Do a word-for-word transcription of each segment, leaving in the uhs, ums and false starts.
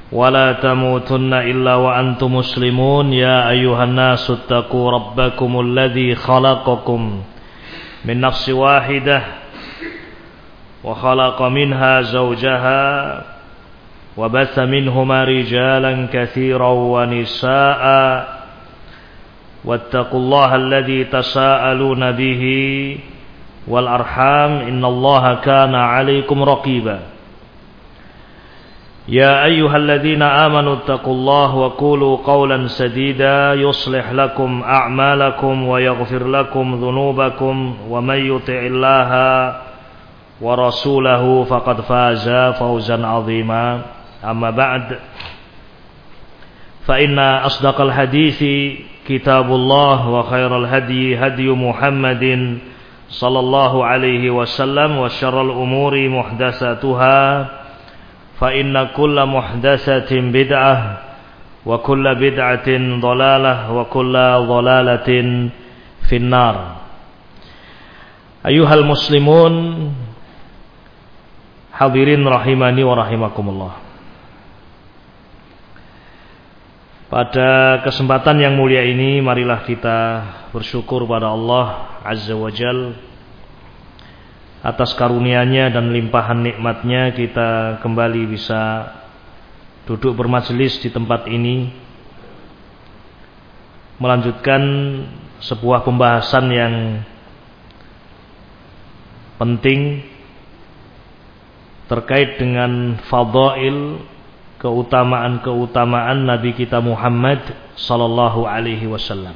ولا تموتن إلا وأنتم مسلمون يا أيها الناس اتقوا ربكم الذي خلقكم من نفس واحدة وخلق منها زوجها وبث منهما رجالا كثيرا ونساء واتقوا الله الذي تساءلون به والأرحام إن الله كان عليكم رقيبا يا أيها الذين آمنوا اتقوا الله وقولوا قولا سديدا يصلح لكم أعمالكم ويغفر لكم ذنوبكم ومن يطع الله ورسوله فقد فاز فوزا عظيما أما بعد فإن أصدق الحديث كتاب الله وخير الهدي هدي محمد صلى الله عليه وسلم وشر الأمور محدثاتها فإن كل محدثة بدعة وكل بدعة ضلالة وكل ضلالة في النار أيها المسلمون hadirin rahimani wa rahimakumullah. Pada kesempatan yang mulia ini marilah kita bersyukur pada Allah Azza wa Jal atas karunia-Nya dan limpahan nikmat-Nya kita kembali bisa duduk bermajelis di tempat ini melanjutkan sebuah pembahasan yang penting terkait dengan fadail, keutamaan-keutamaan Nabi kita Muhammad sallallahu alaihi wasallam.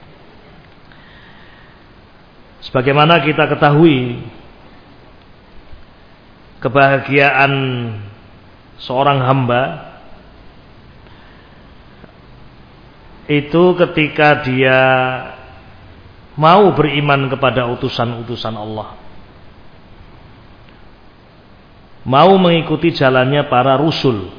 Sebagaimana kita ketahui, kebahagiaan seorang hamba itu ketika dia mau beriman kepada utusan-utusan Allah, mau mengikuti jalannya para rusul.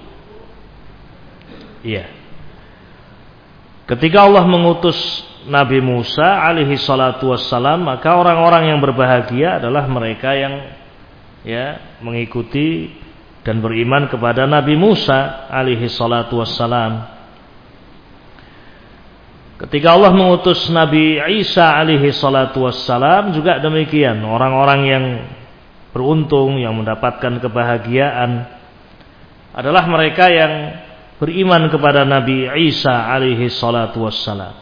Iya. Ketika Allah mengutus Nabi Musa alaihi salatu wassalam, maka orang-orang yang berbahagia adalah mereka yang ya mengikuti dan beriman kepada Nabi Musa alaihi salatu wassalam. Ketika Allah mengutus Nabi Isa alaihi salatu wassalam juga demikian, orang-orang yang beruntung yang mendapatkan kebahagiaan adalah mereka yang beriman kepada Nabi Isa alaihi salatu wassalam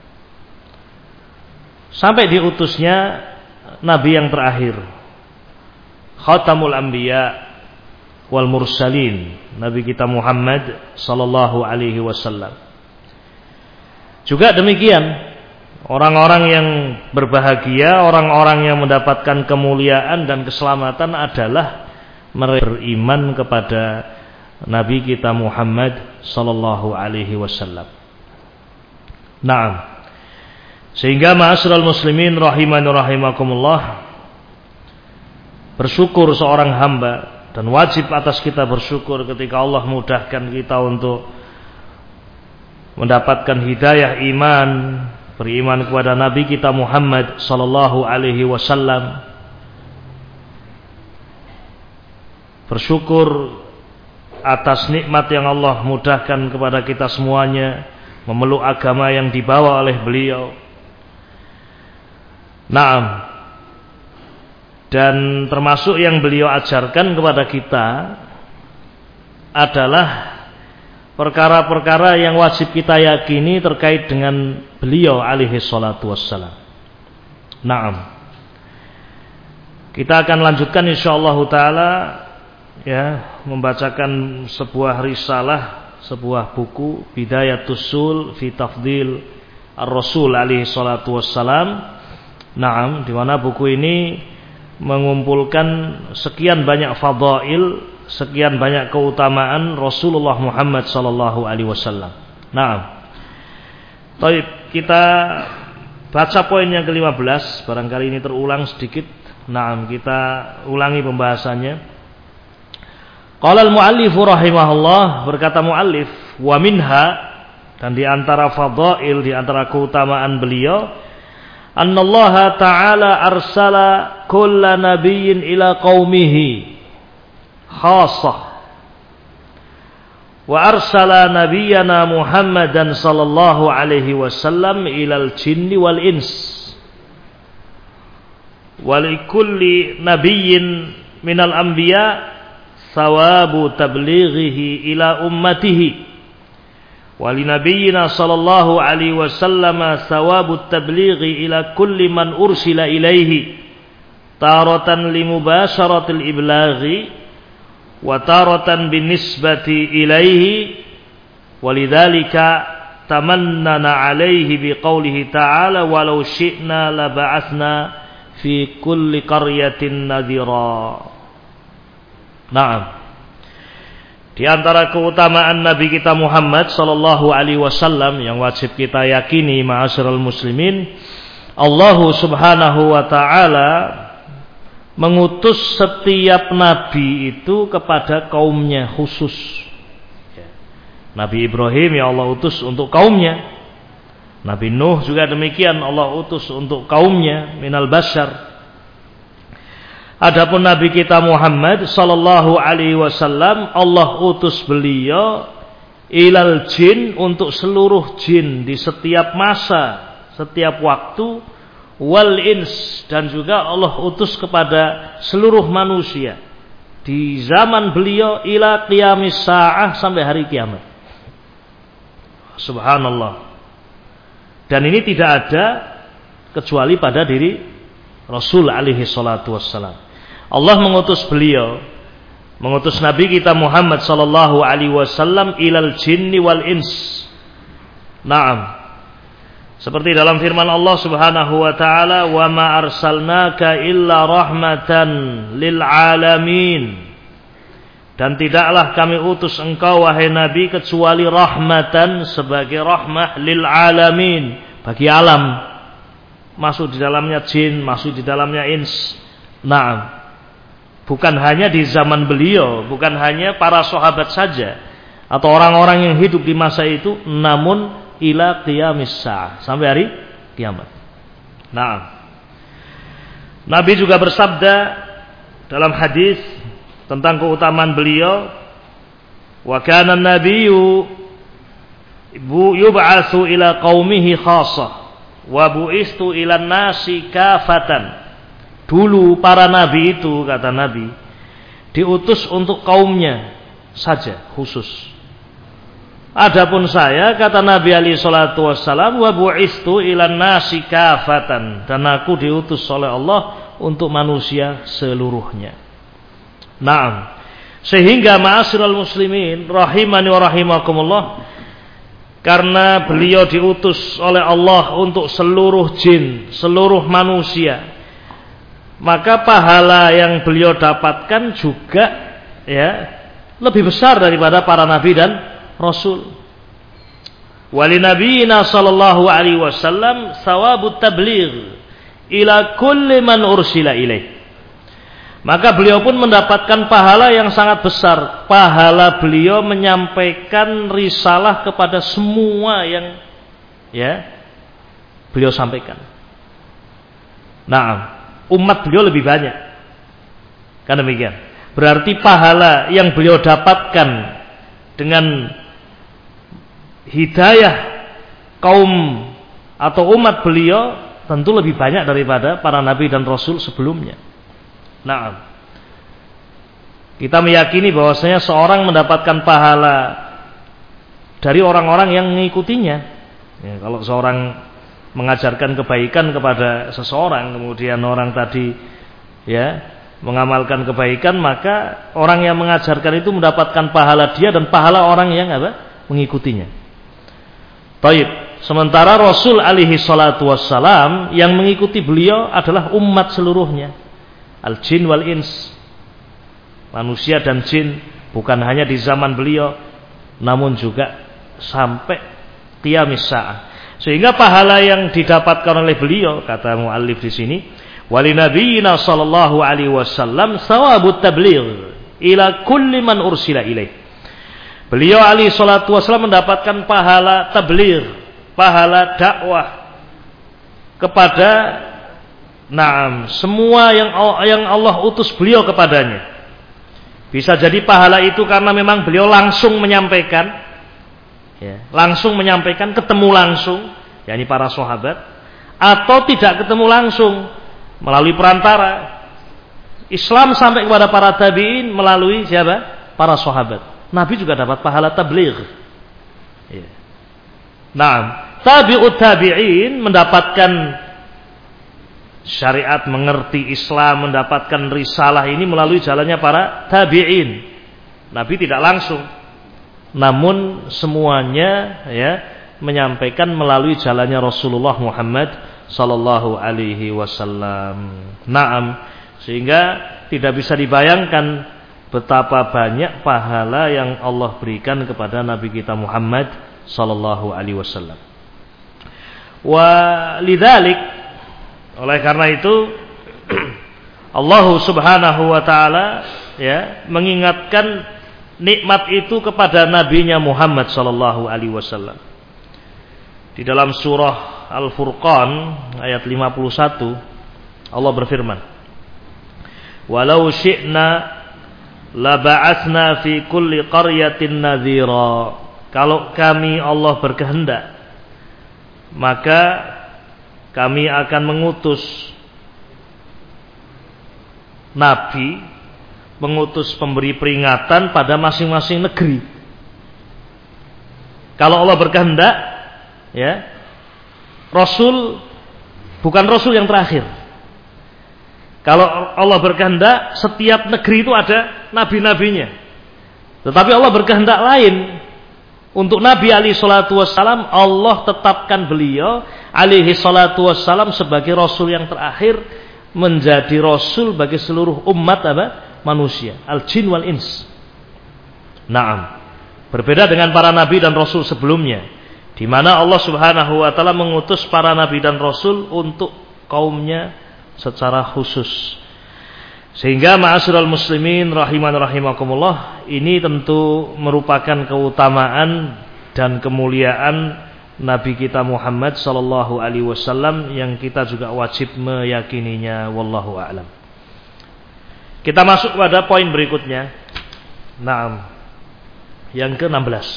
sampai diutusnya Nabi yang terakhir, Khatamul Anbiya wal Mursalin, Nabi kita Muhammad sallallahu alaihi wasallam. Juga demikian, orang-orang yang berbahagia, orang-orang yang mendapatkan kemuliaan dan keselamatan adalah mereka beriman kepada Nabi kita Muhammad sallallahu alaihi wasallam. Naam. Sehingga ma'asyiral muslimin rahimani rahimakumullah, bersyukur seorang hamba dan wajib atas kita bersyukur ketika Allah mudahkan kita untuk mendapatkan hidayah iman, beriman kepada Nabi kita Muhammad sallallahu alaihi wasallam. Bersyukur atas nikmat yang Allah mudahkan kepada kita semuanya memeluk agama yang dibawa oleh beliau. Naam. Dan termasuk yang beliau ajarkan kepada kita adalah perkara-perkara yang wajib kita yakini terkait dengan beliau alaihi salatu wassalam. Naam. Kita akan lanjutkan insyaallah taala ya, membacakan sebuah risalah, sebuah buku Bidayatus Sul fi Tafdil Ar-Rasul alaihi salatu wassalam. Naam, di mana buku ini mengumpulkan sekian banyak fadail, sekian banyak keutamaan Rasulullah Muhammad sallallahu alaihi wasallam. Naam. Baik, kita baca poin yang kelima belas, barangkali ini terulang sedikit. Naam, kita ulangi pembahasannya. Qala al-muallif rahimahullah, berkata muallif, wa minha, dan di antara fadail, di antara keutamaan beliau, annallaha ta'ala arsala kulla nabiyyin ila qaumihi khassah wa arsala nabiyyana Muhammadan sallallahu alaihi wasallam ilal jinni wal ins wa likulli nabiyyin minal anbiya thawabu tablighihi ila ummatihi wa li nabiyyina sallallahu alaihi wasallam thawabu tablighi ila kulli man ursila ilaihi taratan limubasharatil iblaghi wa taratan binisbati ilaihi walidzalika tamannana alaihi biqaulihi ta'ala walau syi'na laba'atsna fi kulli qaryatin nadhira. Naam. Di antara keutamaan Nabi kita Muhammad sallallahu alaihi wasallam yang wajib kita yakini ma'asyiral muslimin, Allah Subhanahu wa taala mengutus setiap nabi itu kepada kaumnya khusus. Nabi Ibrahim ya Allah utus untuk kaumnya. Nabi Nuh juga demikian, Allah utus untuk kaumnya minal bashar. Adapun Nabi kita Muhammad sallallahu alaihi wasallam, Allah utus beliau ilal jin, untuk seluruh jin di setiap masa, setiap waktu, wal ins, dan juga Allah utus kepada seluruh manusia di zaman beliau ila qiyamis sa'ah, sampai hari kiamat. Subhanallah. Dan ini tidak ada kecuali pada diri Rasul alaihi salatu wassalam. Allah mengutus beliau, mengutus Nabi kita Muhammad sallallahu alaihi wasallam ilal jinni wal ins. Naam. Seperti dalam firman Allah Subhanahu wa taala, "Wa ma arsalnaka illa rahmatan lil alamin." Dan tidaklah kami utus engkau wahai Nabi kecuali rahmatan, sebagai rahmah lil alamin, bagi alam. Masuk di dalamnya jin, masuk di dalamnya ins. Naam. Bukan hanya di zaman beliau, bukan hanya para sahabat saja atau orang-orang yang hidup di masa itu, namun ila qiyamis sa'ah, sampai hari kiamat. Nah, Nabi juga bersabda dalam hadis tentang keutamaan beliau, wa kana an-nabiyyu yub'atsu ila qaumihi khassah wa bu'istu ila nasi kafatan. Dulu para nabi itu, kata Nabi, diutus untuk kaumnya saja khusus. Adapun saya, kata Nabi alaihi salatu wassalam, wa bu'istu ilan nasi kafatan, dan aku diutus oleh Allah untuk manusia seluruhnya. Naam. Sehingga ma'asyiral muslimin rahimani wa rahimakumullah, karena beliau diutus oleh Allah untuk seluruh jin, seluruh manusia, maka pahala yang beliau dapatkan juga ya lebih besar daripada para nabi dan Rasul. Wali nabiyina sallallahu alaihi wasallam thawabut tabligh ila kulli man ursila ilaih. Maka beliau pun mendapatkan pahala yang sangat besar. Pahala beliau menyampaikan risalah kepada semua yang ya beliau sampaikan. Nah, umat beliau lebih banyak. Kan demikian. Berarti pahala yang beliau dapatkan dengan hidayah kaum atau umat beliau tentu lebih banyak daripada para nabi dan rasul sebelumnya. Nah, kita meyakini bahwasanya seorang mendapatkan pahala dari orang-orang yang mengikutinya. Ya, kalau seorang mengajarkan kebaikan kepada seseorang, kemudian orang tadi ya mengamalkan kebaikan, maka orang yang mengajarkan itu mendapatkan pahala dia dan pahala orang yang apa? Mengikutinya. Baik, sementara Rasul alaihi salatu wassalam yang mengikuti beliau adalah umat seluruhnya. Al-jin wal ins, manusia dan jin, bukan hanya di zaman beliau namun juga sampai qiyamis sa'ah. Sehingga pahala yang didapatkan oleh beliau, kata muallif di sini, wali nabiyina sallallahu alaihi wasallam thawabut tabligh ila kulli man ursila ilaih. Beliau alaihi salatu wasallam mendapatkan pahala tabligh, pahala dakwah kepada Naam, semua yang yang Allah utus beliau kepadanya. Bisa jadi pahala itu karena memang beliau langsung menyampaikan, ya, langsung menyampaikan, ketemu langsung, yakni para sahabat, atau tidak ketemu langsung melalui perantara. Islam sampai kepada para tabi'in melalui siapa? Para sahabat. Nabi juga dapat pahala tabligh. Ya. Nah, tabi'ut tabi'in mendapatkan syariat, mengerti Islam, mendapatkan risalah ini melalui jalannya para tabi'in. Nabi tidak langsung, namun semuanya ya menyampaikan melalui jalannya Rasulullah Muhammad sallallahu alaihi wasallam. Naam, sehingga tidak bisa dibayangkan betapa banyak pahala yang Allah berikan kepada Nabi kita Muhammad sallallahu alaihi wasallam. Wa lidzalik, oleh karena itu Allah Subhanahu wa taala ya mengingatkan nikmat itu kepada nabinya Muhammad sallallahu alaihi wasallam. Di dalam surah Al-Furqan ayat lima puluh satu Allah berfirman, "Walau syi'na la ba'atsna fi kulli qaryatin nadhira." Kalau kami Allah berkehendak, maka kami akan mengutus nabi, mengutus pemberi peringatan pada masing-masing negeri. Kalau Allah berkehendak, ya, Rasul bukan Rasul yang terakhir. Kalau Allah berkehendak, setiap negeri itu ada nabi-nabinya. Tetapi Allah berkehendak lain. Untuk Nabi alaihi salatu wassalam, Allah tetapkan beliau alaihi salatu wassalam sebagai Rasul yang terakhir, menjadi Rasul bagi seluruh umat apa? Manusia, al-jin wal ins. Naam. Berbeda dengan para nabi dan rasul sebelumnya, di mana Allah Subhanahu wa taala mengutus para nabi dan rasul untuk kaumnya secara khusus. Sehingga ma'asyiral muslimin rahiman rahimakumullah, ini tentu merupakan keutamaan dan kemuliaan Nabi kita Muhammad sallallahu alaihi wasallam yang kita juga wajib meyakininya, wallahu a'lam. Kita masuk pada poin berikutnya. Naam. Yang ke enam belas.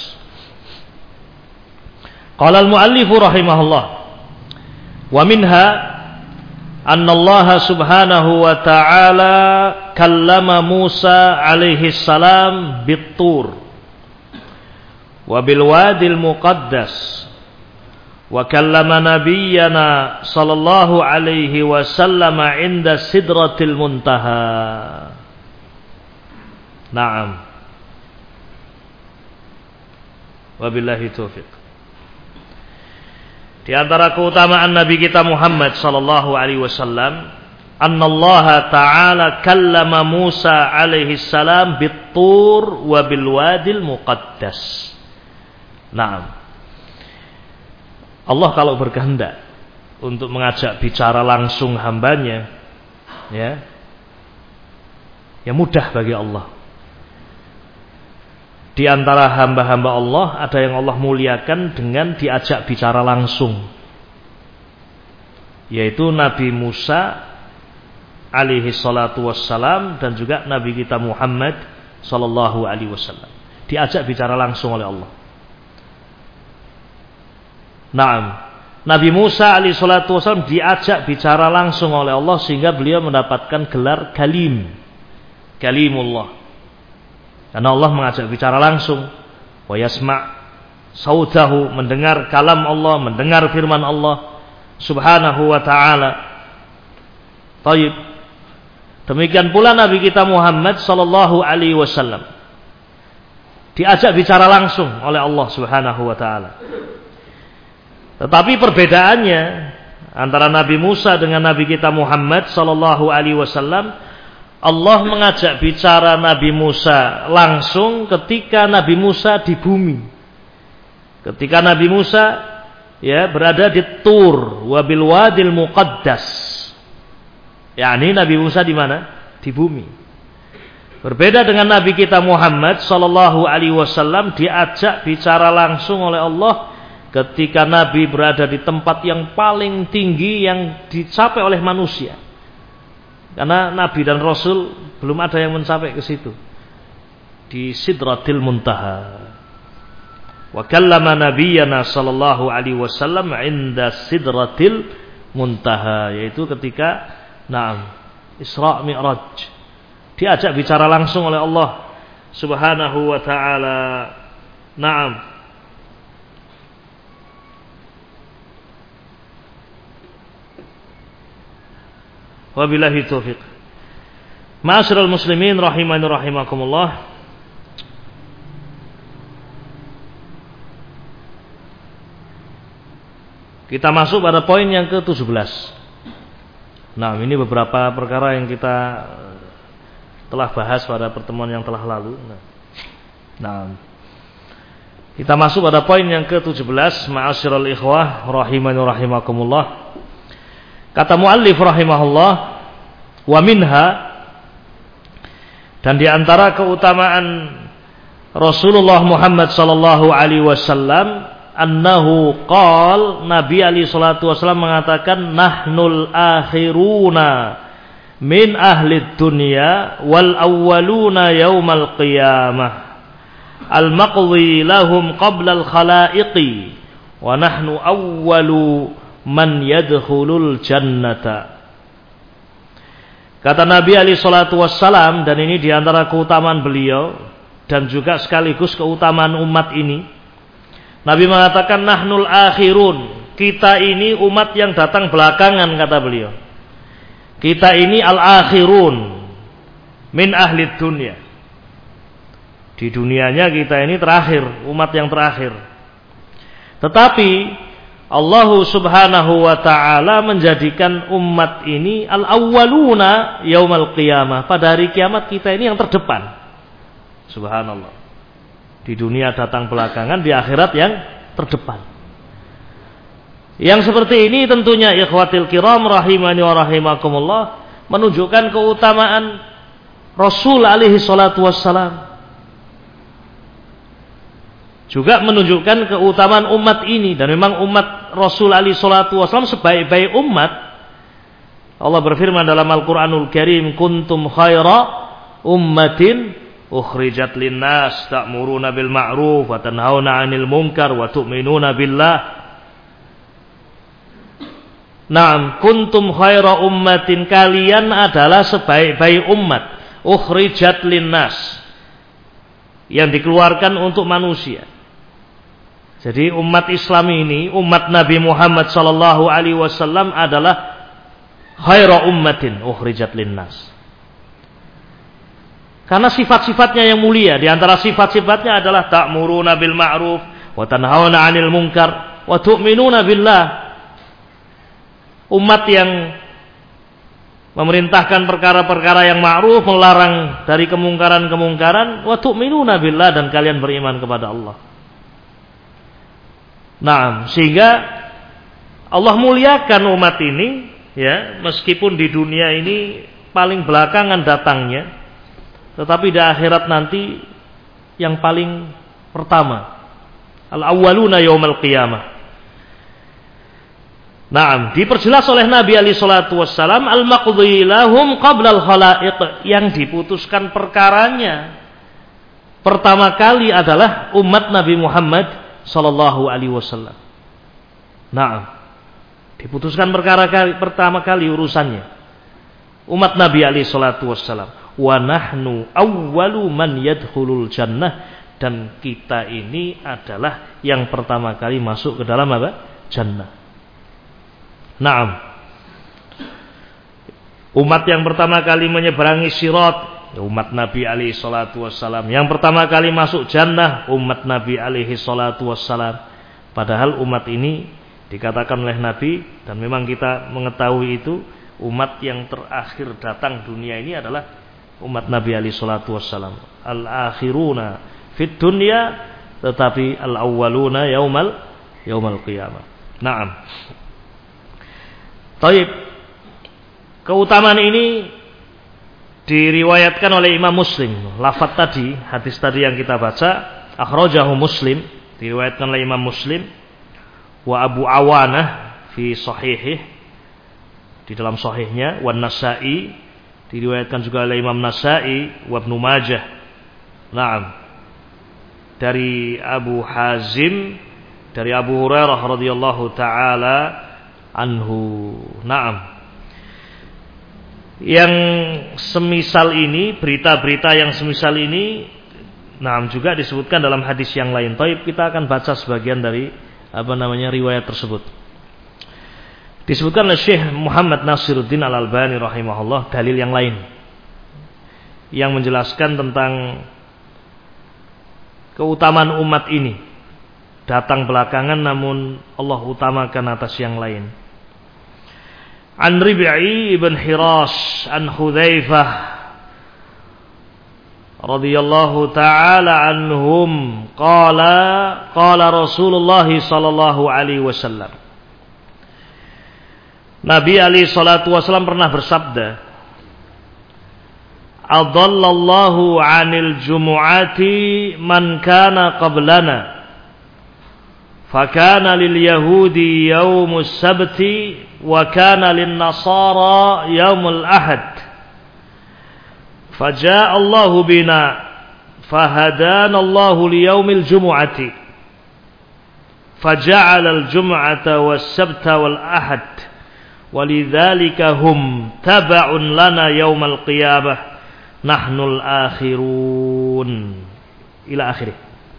Qala al-muallif rahimahullah, wa minha anna Allah subhanahu wa ta'ala kallama Musa alaihi salam bit-tur wa bil wadil muqaddas wa kallama nabiyyana sallallahu alaihi wasallam inda sidratil muntaha. Naam. Wabillahi taufiq. Di antara keutamaan Nabi kita Muhammad sallallahu alaihi wasallam, annallaha ta'ala kallama Musa alaihi salam bit-tur wa bil wadil muqaddas. Naam. Allah kalau berkehendak untuk mengajak bicara langsung hambanya, ya, ya mudah bagi Allah. Di antara hamba-hamba Allah ada yang Allah muliakan dengan diajak bicara langsung, yaitu Nabi Musa alaihi salatu wassalam dan juga Nabi kita Muhammad sallallahu alaihi wasallam. Diajak bicara langsung oleh Allah. Naam. Nabi Musa alaihi salatu wassalam diajak bicara langsung oleh Allah sehingga beliau mendapatkan gelar kalim, kalimullah. Karena Allah mengajak bicara langsung, wa yasma' sautahu, mendengar kalam Allah, mendengar firman Allah Subhanahu wa ta'ala. Taib. Demikian pula Nabi kita Muhammad sallallahu alaihi wasallam diajak bicara langsung oleh Allah Subhanahu wa ta'ala. Tetapi perbedaannya antara Nabi Musa dengan Nabi kita Muhammad sallallahu alaihi wasallam, Allah mengajak bicara Nabi Musa langsung ketika Nabi Musa di bumi. Ketika Nabi Musa ya berada di Tur wa bil wadil muqaddas. yakni Nabi Musa di mana? Di bumi. Berbeda dengan Nabi kita Muhammad sallallahu alaihi wasallam diajak bicara langsung oleh Allah ketika Nabi berada di tempat yang paling tinggi yang dicapai oleh manusia. Karena Nabi dan Rasul belum ada yang mencapai ke situ. di Sidratil Muntaha. Wa kallama nabiyyana sallallahu alaihi wasallam 'inda Sidratil Muntaha, yaitu ketika na'am Isra Mi'raj. Diajak bicara langsung oleh Allah Subhanahu wa taala. Na'am. Wabillahi taufiq. Ma'asyiral muslimin rahimani rahimakumullah. Kita masuk pada poin yang ke tujuh belas. Nah, ini beberapa perkara yang kita telah bahas pada pertemuan yang telah lalu. Nah, kita masuk pada poin yang ke tujuh belas. Ma'asyiral ikhwah rahimani rahimakumullah. Kata muallif rahimahullah, wa minha, dan di antara keutamaan Rasulullah Muhammad sallallahu alaihi wasallam, annahu qal, Nabi alaihi salatu wasallam mengatakan, nahnul akhiruna min ahli dunya wal awwaluna yaumal qiyamah, al maqdi lahum qabla al khalaiqi wa nahnu awwalu man yadkhulul jannata. Kata Nabi alaihi salatu wassalam, dan ini diantara keutamaan beliau dan juga sekaligus keutamaan umat ini. Nabi mengatakan nahnul akhirun, kita ini umat yang datang belakangan, kata beliau. Kita ini al-akhirun min ahli dunia. Di dunianya kita ini terakhir, umat yang terakhir. Tetapi Allah Subhanahu wa ta'ala menjadikan umat ini al-awwaluna yaumal qiyamah. Pada hari kiamat kita ini yang terdepan. Subhanallah. Di dunia datang belakangan, di akhirat yang terdepan. Yang seperti ini tentunya ikhwatil kiram rahimani wa rahimakumullah menunjukkan keutamaan Rasul alaihi salatu wassalam. Juga menunjukkan keutamaan umat ini, dan memang umat Rasul alaihi salatu wasallam sebaik-baik umat. Allah berfirman dalam Al-Qur'anul Karim, kuntum khaira ummatin ukhrijat linnas ta'muruna bil ma'ruf wa tanhauna 'anil munkar wa tu'minuna billah. Naam, kuntum khaira ummatin, kalian adalah sebaik-baik umat, ukhrijat linnas, yang dikeluarkan untuk manusia. Jadi umat Islam ini, umat Nabi Muhammad sallallahu alaihi wasallam adalah khairu ummatin ukhrijat linnas. Karena sifat-sifatnya yang mulia, di antara sifat-sifatnya adalah ta'muruna bil ma'ruf wa tanhauna 'anil munkar wa tu'minuna billah. Umat yang memerintahkan perkara-perkara yang ma'ruf, melarang dari kemungkaran-kemungkaran, wa tu'minuna billah, dan kalian beriman kepada Allah. Nah, sehingga Allah muliakan umat ini, ya, meskipun di dunia ini paling belakangan datangnya, tetapi di akhirat nanti yang paling pertama. Al-awwaluna yaumal qiyamah. Nah, diperjelas oleh Nabi alaihi salatu wassalam, al-maqdi lahum qabla al-khalaiq, yang diputuskan perkaranya pertama kali adalah umat Nabi Muhammad sallallahu alaihi wasallam. Nah, diputuskan perkara kali, pertama kali urusannya umat Nabi alaihi salatu wassalam. Wa nahnu awwalu man yadkhulul jannah, dan kita ini adalah yang pertama kali masuk ke dalam apa? Jannah. Naam. Umat yang pertama kali menyeberangi sirat, umat Nabi alaihi salatu wassalam. Yang pertama kali masuk jannah, umat Nabi alaihi salatu wassalam. Padahal umat ini dikatakan oleh Nabi, dan memang kita mengetahui itu, umat yang terakhir datang dunia ini adalah umat Nabi alaihi salatu wassalam. Al-akhiruna fit dunya, tetapi al-awwaluna yaumal yaumal qiyamah. Naam. Taib. Keutamaan ini diriwayatkan oleh Imam Muslim. Lafaz tadi, hadis tadi yang kita baca, akhrajahu Muslim, diriwayatkan oleh Imam Muslim, wa Abu Awanah fi sahihih, di dalam sahihnya, wa Nasa'i, diriwayatkan juga oleh Imam Nasa'i, wa Ibnu Majah, Naam. Dari Abu Hazim, dari Abu Hurairah radhiyallahu taala anhu. Naam. Yang semisal ini, berita-berita yang semisal ini, naam, juga disebutkan dalam hadis yang lain. Taib, kita akan baca sebagian dari apa namanya riwayat tersebut. Disebutkan oleh Syekh Muhammad Nasiruddin Al-Albani rahimahullah dalil yang lain yang menjelaskan tentang keutamaan umat ini, datang belakangan namun Allah utamakan atas yang lain. An Rib'i ibn Hirash an Hudzaifah radhiyallahu ta'ala anhum qala qala Rasulullah sallallahu alaihi wasallam. Nabi alaihi salatu wasallam pernah bersabda, adallallahu 'anil jumu'ati man kana qablana fakana lil yahudi yaumus sabti wa kana lin nasara yaumul ahad fajaa Allahu bina fahadana Allahu li yaumil jumu'ati faja'ala al jum'ata was sabta wal ahad walidzalika hum taba'un lana yaumal qiyamah nahnul akhirun ila akhirih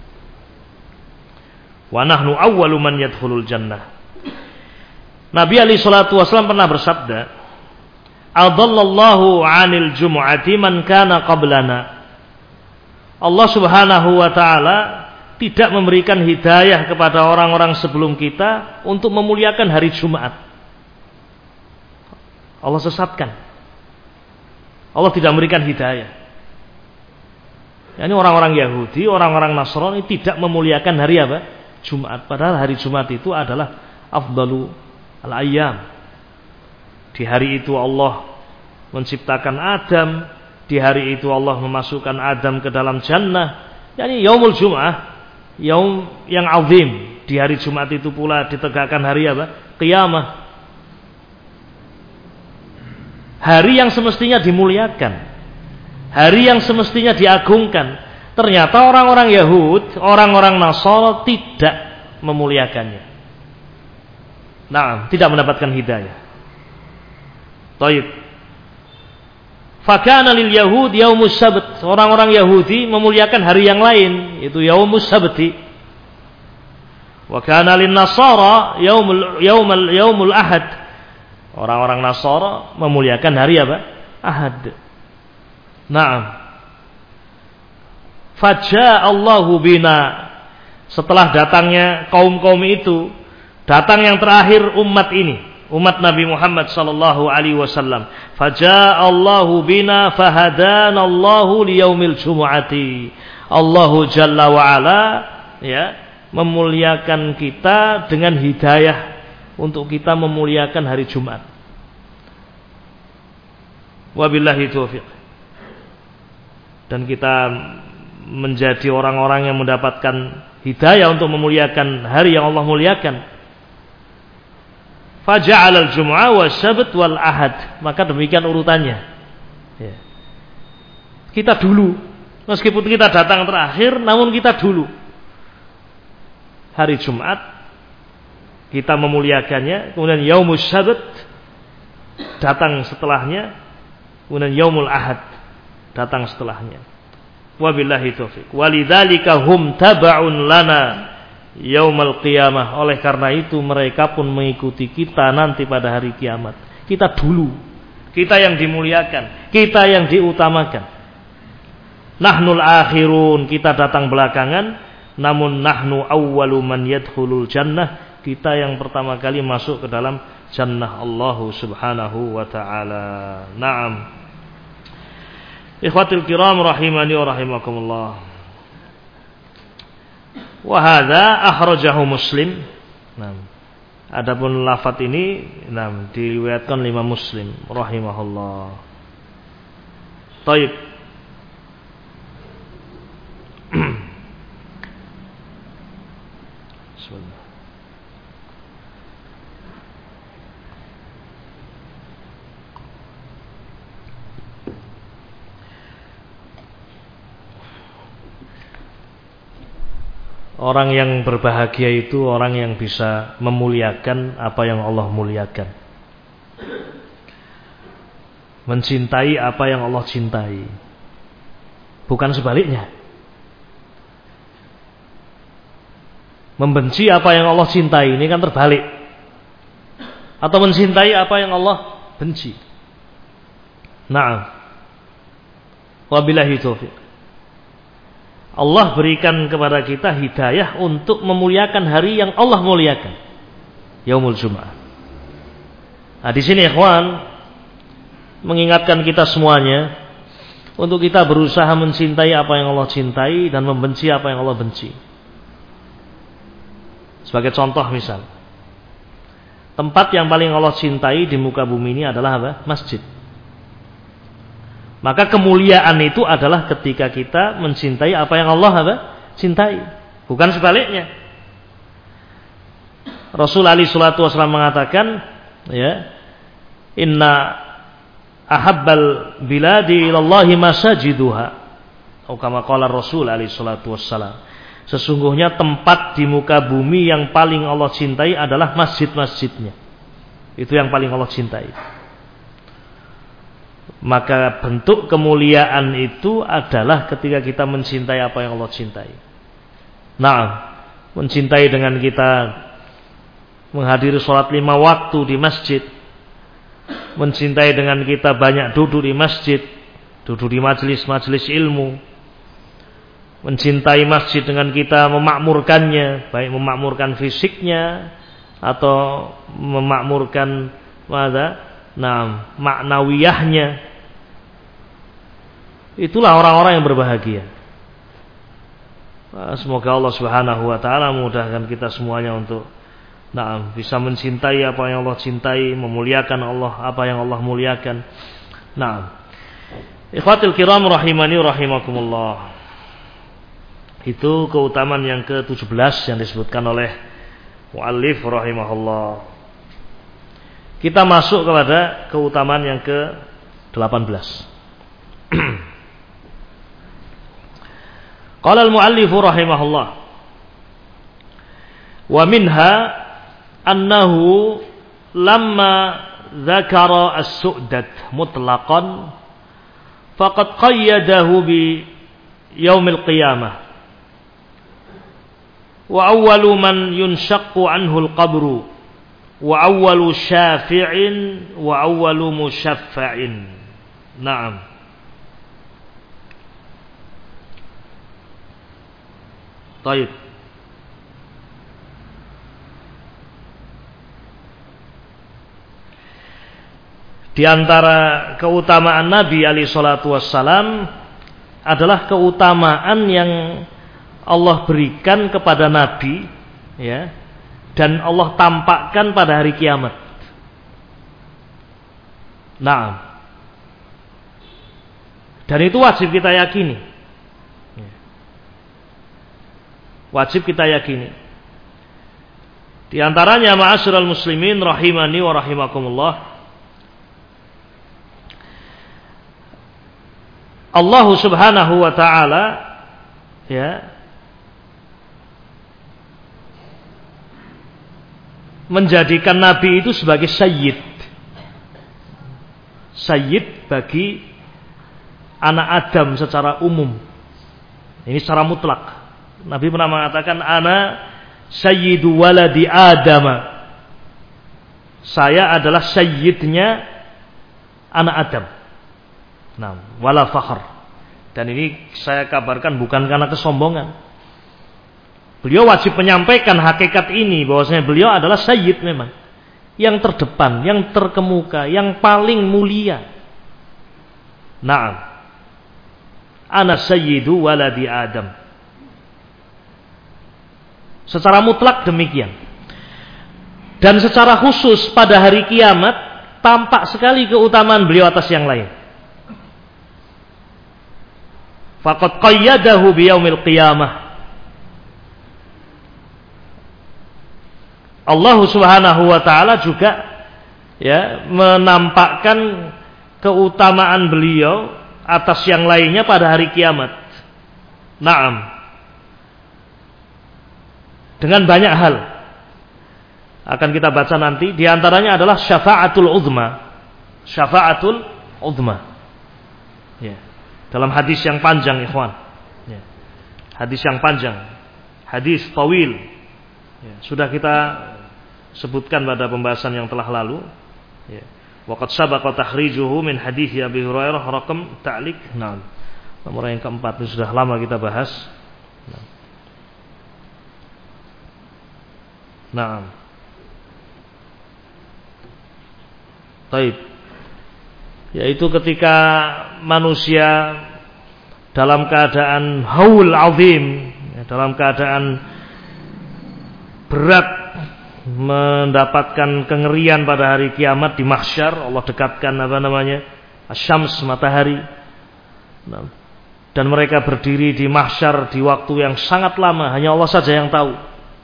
wa nahnu awwalu man yadkhulul jannah. Nabi alaihi salatu wasallam pernah bersabda, adallallahu 'anil jumu'ati man kana qablana. Allah Subhanahu wa taala tidak memberikan hidayah kepada orang-orang sebelum kita untuk memuliakan hari Jumat. Allah sesatkan. Allah tidak memberikan hidayah. Yani orang-orang Yahudi, orang-orang Nasrani tidak memuliakan hari apa? Jumat. Padahal hari Jumat itu adalah afdalu al-ayyam. Di hari itu Allah menciptakan Adam. Di hari itu Allah memasukkan Adam ke dalam jannah. Yani yaumul Jum'ah, yaum yang azim. Di hari Jumat itu pula ditegakkan hari apa? Qiyamah. Hari yang semestinya dimuliakan, hari yang semestinya diagungkan. Ternyata orang-orang Yahud, orang-orang Nasara tidak memuliakannya. Nah, tidak mendapatkan hidayah. Taib. Fakana lil Yahud yaumus sabt. Orang-orang Yahudi memuliakan hari yang lain, yaitu yaumus sabti. Wa kana lin Nasara yaumul yaumul yaumul ahad. Orang-orang Nasara memuliakan hari apa? Ahad. Naam. Fajaa Allahu bina. Setelah datangnya kaum-kaum itu, datang yang terakhir umat ini, umat Nabi Muhammad sallallahu alaihi wasallam. Fajaa Allahu bina fahadana Allahu liyaumil jumu'ati. Allahu jalla wa ala ya, memuliakan kita dengan hidayah untuk kita memuliakan hari Jumat. Wabillahi taufiq. Dan kita menjadi orang-orang yang mendapatkan hidayah untuk memuliakan hari yang Allah muliakan. Faja'al al-jum'ah wa sabt wal ahad. Maka demikian urutannya. Ya. Kita dulu, meskipun kita datang terakhir, namun kita dulu. Hari Jumat kita memuliakannya, kemudian yaumus sabt datang setelahnya, kemudian yaumul ahad datang setelahnya. Wabillahi taufiq. Walidzalika hum taba'un lana yaumal qiyamah. Oleh karena itu mereka pun mengikuti kita nanti pada hari kiamat. Kita dulu, kita yang dimuliakan, kita yang diutamakan. Nahnul akhirun, kita datang belakangan, namun nahnu awwalu man yadkhulul jannah. Kita yang pertama kali masuk ke dalam jannah Allah Subhanahu wa taala. Naam. Ikhwatul kiram rahimani wa rahimakumullah. Wa hadza akhrajahu Muslim. Naam. Adapun lafaz ini naam diriwayatkan lima Muslim rahimahullah. Baik. Bismillah. orang yang berbahagia itu orang yang bisa memuliakan apa yang Allah muliakan, mencintai apa yang Allah cintai, bukan sebaliknya. Membenci apa yang Allah cintai, ini kan terbalik. Atau mencintai apa yang Allah benci. Na'am. Wabillahi taufiq. Allah berikan kepada kita hidayah untuk memuliakan hari yang Allah muliakan, Yaumul Jum'ah. Nah, di sini ikhwan mengingatkan kita semuanya untuk kita berusaha mencintai apa yang Allah cintai dan membenci apa yang Allah benci. Sebagai contoh misal, tempat yang paling Allah cintai di muka bumi ini adalah apa? Masjid. Maka kemuliaan itu adalah ketika kita mencintai apa yang Allah apa? Cintai, bukan sebaliknya. Rasul alaihi salatu wasallam mengatakan, ya, inna ahabbal biladi ilallahi masajiduha. Atau kama qala Rasul alaihi salatu wasallam. Sesungguhnya tempat di muka bumi yang paling Allah cintai adalah masjid-masjidnya. Itu yang paling Allah cintai. Maka bentuk kemuliaan itu adalah ketika kita mencintai apa yang Allah cintai. Nah, mencintai dengan kita menghadiri sholat lima waktu di masjid, mencintai dengan kita banyak duduk di masjid, duduk di majelis-majelis ilmu, mencintai masjid dengan kita memakmurkannya, baik memakmurkan fisiknya atau memakmurkan mana, nah, maknawiyahnya. Itulah orang-orang yang berbahagia. Semoga Allah Subhanahu wa taala memudahkan kita semuanya untuk nah, bisa mencintai apa yang Allah cintai, memuliakan Allah apa yang Allah muliakan. Nah, ikhwatul kiram rahimani rahimakumullah. Itu keutamaan yang ke tujuh belas yang disebutkan oleh muallif rahimahullah. Kita masuk kepada keutamaan yang ke delapan belas. Qala al-muallif rahimahullah, wa minha annahu lamma dzakara as-su'dat mutlaqan faqad qayyadahu bi yaumil qiyamah. Wa awwalu man yunshaqqu anhu al-qabru wa awwalu syafi'in wa awwalu musyaffa'in. Naam. Baik. Di antara keutamaan Nabi alaihi salatu wassalam adalah keutamaan yang Allah berikan kepada Nabi, ya, dan Allah tampakkan pada hari kiamat. Nah, dan itu wajib kita yakini. Wajib kita yakini. Di antaranya ma'asyiral muslimin rahimani wa rahimakumullah, Allah Subhanahu wa taala, ya, menjadikan Nabi itu sebagai sayyid. Sayyid bagi anak Adam secara umum. Ini secara mutlak. Nabi pernah mengatakan, ana sayyidu waladi Adam. Saya adalah sayyidnya anak Adam. Nah, wala fakhr. Dan ini saya kabarkan bukan karena kesombongan. Beliau wajib menyampaikan hakikat ini, bahwasanya beliau adalah sayyid memang, yang terdepan, yang terkemuka, yang paling mulia. Naam. Ana sayyidu waladi Adam. Secara mutlak demikian. Dan secara khusus pada hari kiamat tampak sekali keutamaan beliau atas yang lain. Faqad qayyadahu biyaumil qiyamah. Allah Subhanahu wa taala juga, ya, menampakkan keutamaan beliau atas yang lainnya pada hari kiamat. Naam. dengan banyak hal. Akan kita baca nanti. Di antaranya adalah syafa'atul uzma. Syafa'atul uzma. Ya. Dalam hadis yang panjang, ikhwan. Ya. Hadis yang panjang. Hadis tawil. Ya. Sudah kita sebutkan pada pembahasan yang telah lalu. Ya. Waqad sabaqa takhrijuhu min hadis Abi Hurairah raqam ta'liq. Nah, nomor yang keempat itu sudah lama kita bahas. Nah. Nah. Baik. Yaitu ketika manusia dalam keadaan haul azim, dalam keadaan berat mendapatkan kengerian pada hari kiamat di mahsyar, Allah dekatkan apa namanya? Asyams, matahari. Dan mereka berdiri di mahsyar di waktu yang sangat lama, hanya Allah saja yang tahu.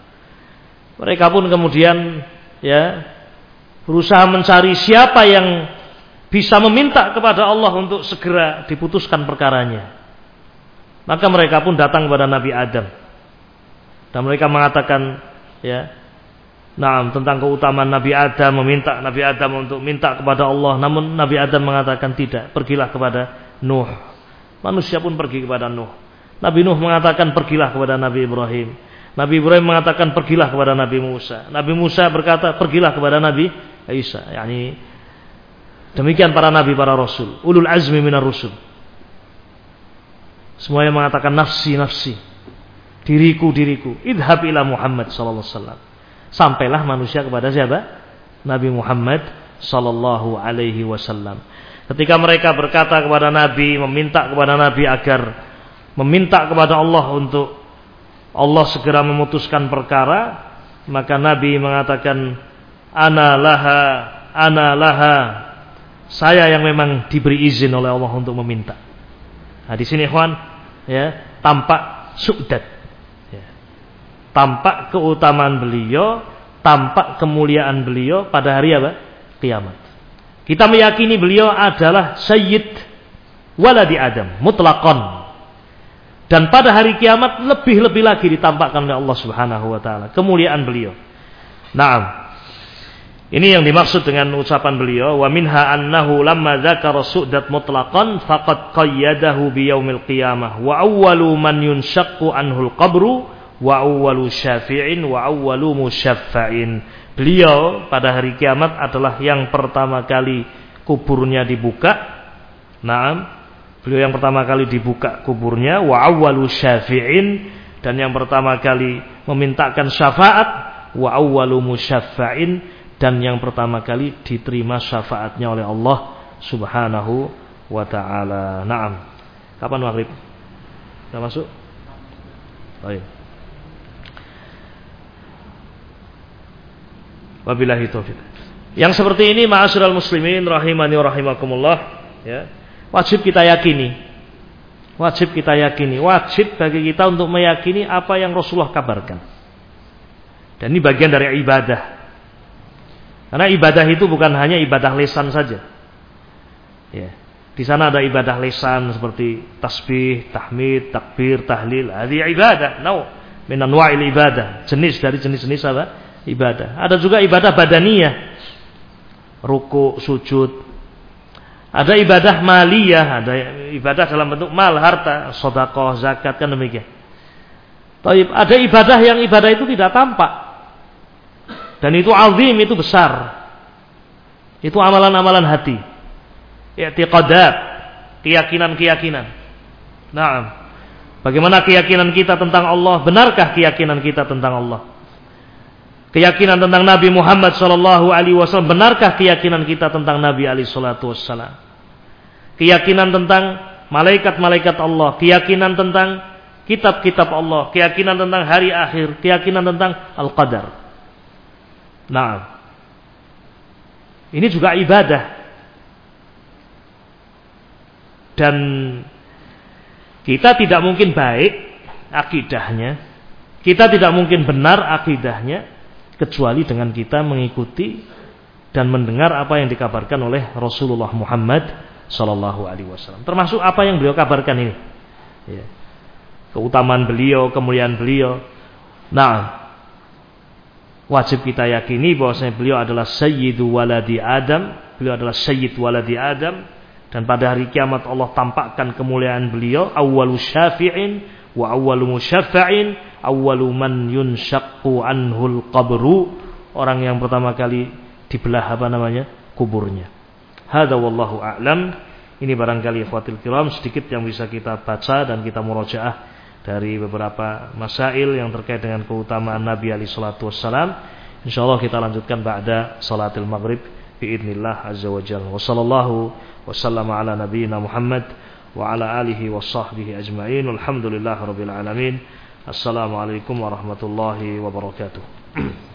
Mereka pun kemudian ya berusaha mencari siapa yang bisa meminta kepada Allah untuk segera diputuskan perkaranya. Maka mereka pun datang kepada Nabi Adam. Dan mereka mengatakan ya, nah, tentang keutamaan Nabi Adam, meminta Nabi Adam untuk minta kepada Allah. Namun Nabi Adam mengatakan tidak, pergilah kepada Nuh. Manusia pun pergi kepada Nuh. Nabi Nuh mengatakan pergilah kepada Nabi Ibrahim. Nabi Ibrahim mengatakan pergilah kepada Nabi Musa. Nabi Musa berkata pergilah kepada Nabi Isa. Yani demikian para nabi, para rasul, ulul azmi minar rusul. Semuanya mengatakan nafsi, nafsi, diriku, diriku. Idhab ila Muhammad sallallahu alaihi wasallam. Sampailah manusia kepada siapa? Nabi Muhammad sallallahu alaihi wasallam. Ketika mereka berkata kepada Nabi, meminta kepada Nabi agar meminta kepada Allah untuk Allah segera memutuskan perkara, maka Nabi mengatakan ana laha, ana laha. Saya yang memang diberi izin oleh Allah untuk meminta. Nah, di sini ikhwan, ya, tampak su'dat. Ya. Tampak keutamaan beliau, tampak kemuliaan beliau pada hari apa? Kiamat. Kita meyakini beliau adalah Sayyid waladi Adam, mutlaqan. Dan pada hari kiamat lebih-lebih lagi ditampakkan oleh Allah Subhanahu wa taala kemuliaan beliau. Naam. Ini yang dimaksud dengan ucapan beliau, wa minha annahu lamma dzakara su'dat mutlaqan faqad qayyadahu bi yaumil qiyamah wa awwalu man yunshaqqu anhul qabru wa awwalu syafi'in wa awwalu musyaffa'in. Beliau pada hari kiamat adalah yang pertama kali kuburnya dibuka. Naam. Beliau yang pertama kali dibuka kuburnya, wa awwalu syafi'in, dan yang pertama kali memintakan syafaat, wa awwalu musyaffa'in, dan yang pertama kali diterima syafaatnya oleh Allah Subhanahu wa ta'ala. Naam. Kapan maghrib? Sudah masuk? Baik. Wabillahi taufiq. Yang seperti ini ma'asyiral muslimin rahimani wa rahimakumullah, ya, wajib kita yakini. Wajib kita yakini, wajib bagi kita untuk meyakini apa yang Rasulullah kabarkan. Dan ini bagian dari ibadah. Karena ibadah itu bukan hanya ibadah lisan saja. Ya. Di sana ada ibadah lisan seperti tasbih, tahmid, takbir, tahlil. Ini ibadah. Nau min anwa'il ibadah. Jenis dari jenis-jenis apa? Ibadah. Ada juga ibadah badaniyah. Ruku, sujud. Ada ibadah maliyah, ada ibadah dalam bentuk mal, harta, sedekah, zakat, kan demikian. Taib, ada ibadah yang ibadah itu tidak tampak. Dan itu azim, itu besar. Itu amalan-amalan hati. I'tiqadat, keyakinan-keyakinan. Nah, bagaimana keyakinan kita tentang Allah? Benarkah keyakinan kita tentang Allah? Keyakinan tentang Nabi Muhammad sallallahu alaihi wasallam, benarkah keyakinan kita tentang Nabi alaihi salatu wassalam? Keyakinan tentang malaikat-malaikat Allah, keyakinan tentang kitab-kitab Allah, keyakinan tentang hari akhir, keyakinan tentang al-qadar. Nah, ini juga ibadah. Dan kita tidak mungkin baik akidahnya, kita tidak mungkin benar akidahnya kecuali dengan kita mengikuti dan mendengar apa yang dikabarkan oleh Rasulullah Muhammad sallallahu alaihi wasallam. Termasuk apa yang beliau kabarkan ini. Ya. Keutamaan beliau, kemuliaan beliau. Nah, wajib kita yakini bahwasanya beliau adalah sayyidu waladi Adam, beliau adalah sayyid waladi Adam, dan pada hari kiamat Allah tampakkan kemuliaan beliau, awwalu syafi'in wa awwalu musyaffa'in, awwalu man yunshaqqu anhul qabru, orang yang pertama kali dibelah apa namanya? Kuburnya. Hadza wallahu a'lam. Ini barangkali ikhwatil kiram sedikit yang bisa kita baca dan kita murojaah dari beberapa masail yang terkait dengan keutamaan Nabi alaihi salatu wassalam. Insyaallah kita lanjutkan ba'da salatil maghrib biidznillah azza wa jalla. Wa sallallahu wasallama ala nabiyyina Muhammad wa ala alihi wa sahbihi ajma'in. Alhamdulillahirabbil alamin. Assalamualaikum warahmatullahi wabarakatuh.